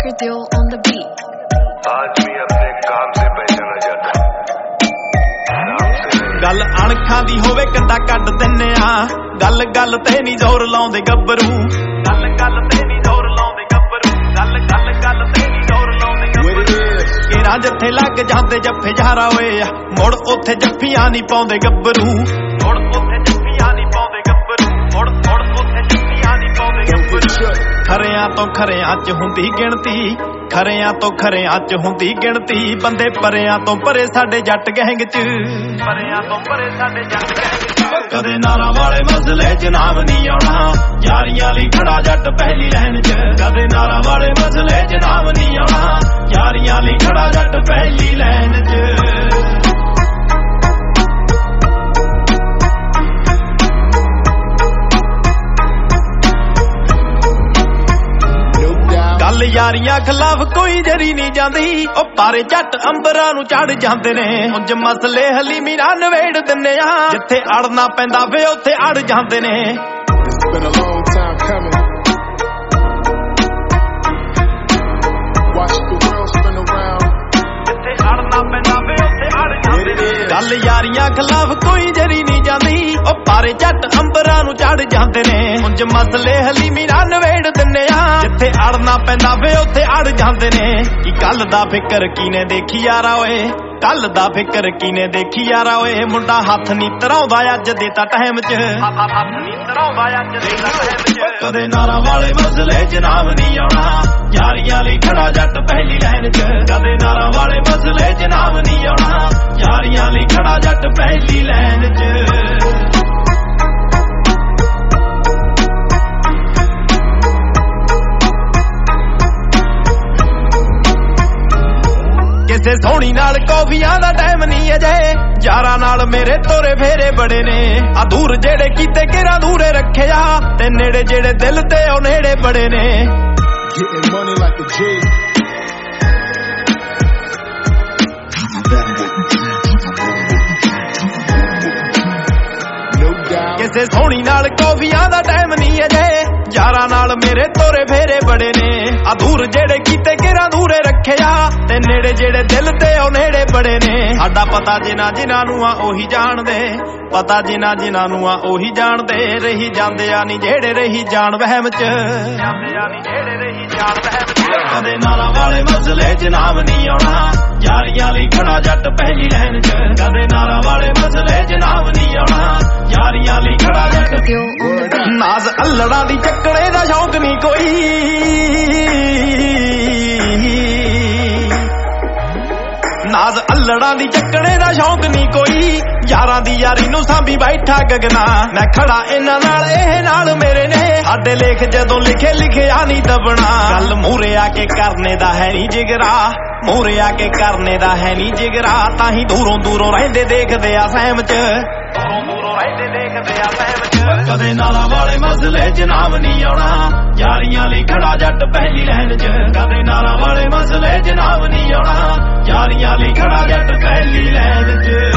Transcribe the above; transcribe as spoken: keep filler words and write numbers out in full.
Record deal on the beat. आदमी अपने काम से पहचाना जाता है। गल अणखां दी होवे कंधा कट दिन्ने आ, गल गल ते नी जोर लाउंदे गब्बरू, गल गल ते नी जोर लाउंदे गब्बरू, गल गल गल ते नी जोर लाउंदे गब्बरू। केरा जिथे लग जांदे जफ्फे जहरा होए आ, मुड़ उत्थे जफ्फियां नी पाउंदे गब्बरू, मुड़ उत्थे जफ्फियां नी पाउंदे गब्बरू, मुड़ मुड़ उत्थे जफ्फियां नी पाउंदे गब्बरू। खरियां तो खरियां च हुंदी गिणती, खरियां तो खरियां च हुंदी गिणती, बंदे परियां तो परे साडे जट गैंग च, परियां तो परे साडे जट गैंग च। कदे नारा वाले मसले च नाम नी आउणा, यारियां लई खड़ा जट पहली लाइन च। कदे नारा वाले मसले च नाम नी आउणा, यारियां लई खड़ा जट पहली लाइन च। गल यारियां खिलाफ कोई जरी नहीं जांदी, ओ पारे झट अंबरां नूं चढ़ जांदे ने। उंज मसले हलीमी नाल नवेड़ दिन्ने आ, जिथे अड़ना पैंदा वे उत्थे अड़ जांदे ने। गल यारियां खिलाफ कोई जरी नहीं जांदी, ओ पारे झट अंबरां नूं चढ़ जांदे ने। उंज मसले हलीमी नाल नवेड़ दिन्ने आ, जिथे अड़ना पैंदा वे उत्थे अड़ जांदे ने। कि कल दा फिकर कीने देखी यारा ओए, कल दा फिकर कीने देखी यारा ओए, मुंडा हथ नी धराउंदा अज दे तां टाइम च, हथ नी धराउंदा अज दे तां टाइम च। कदे नारा वाले मसले च नाम नी आउणा, यारियां लई खड़ा जट पहली लाइन च। कदे नारा वाले मसले च नाम नी आउणा, यारियां लई खड़ा जट पहली लाइन च। किसे सोहनी नाल कॉफियां दा टाइम नहीं अजे, यारां नाल मेरे तोरे फेरे बड़े ने। आ दूर जेड़े कीते केरा दूरे रखे आ, ते नेड़े जेड़े दिल ते ओ नेड़े बड़े ने। Getting money like a G. किसे सोहनी नाल कॉफियां दा टाइम नहीं अजे, यारां नाल मेरे तोरे फेरे बड़े ने। आ दूर जेड़े कीते केरा दूरे रखे आ, ते नेड़े जेड़े दिल ते ओ नेड़े बड़े ने। साडा पता जिना जिना नूं आ ओही जाणदे, पता जिना जिना नूं आ ओही जाणदे। रही जांदे आ नी जेड़े रही जाण वहम च, जांदे आ नी जेड़े रही जाण वहम च। कदे नारा वाले मसले च नाम नी आउणा, यारियां लई खड़ा जट पहली लाइन च। कदे नारा वाले मसले च नाम नी आउणा, यारियां लई खड़ा जट। नाज अल्लड़ा दी चक्कड़े दा शौक नी कोई, नाज अल्लड़ा दी चक्कड़े दा शौक नी कोई, यारां दी यारी नूं सांभी बैठा गगना। मैं खड़ा इन्हां नाल एह नाल मेरे ने, साडे लेख जदों लिखे लिखिया नी दबना। गल मूरे आके करने दा है नी जिगरा, मूरे आके करने दा है नी जिगरा। ताही दूरों दूरों रहिंदे देखदे आ सैम च, दूरों दूरों रहिंदे देखदे आ सैम च। कदे नारा वाले मसले च नाम नी आउणा, यारियां लई खड़ा जट पहली लाइन च। कदे नारा वाले मसले च नाम नी आउणा, यारियां लई खड़ा जट पहली लाइन च।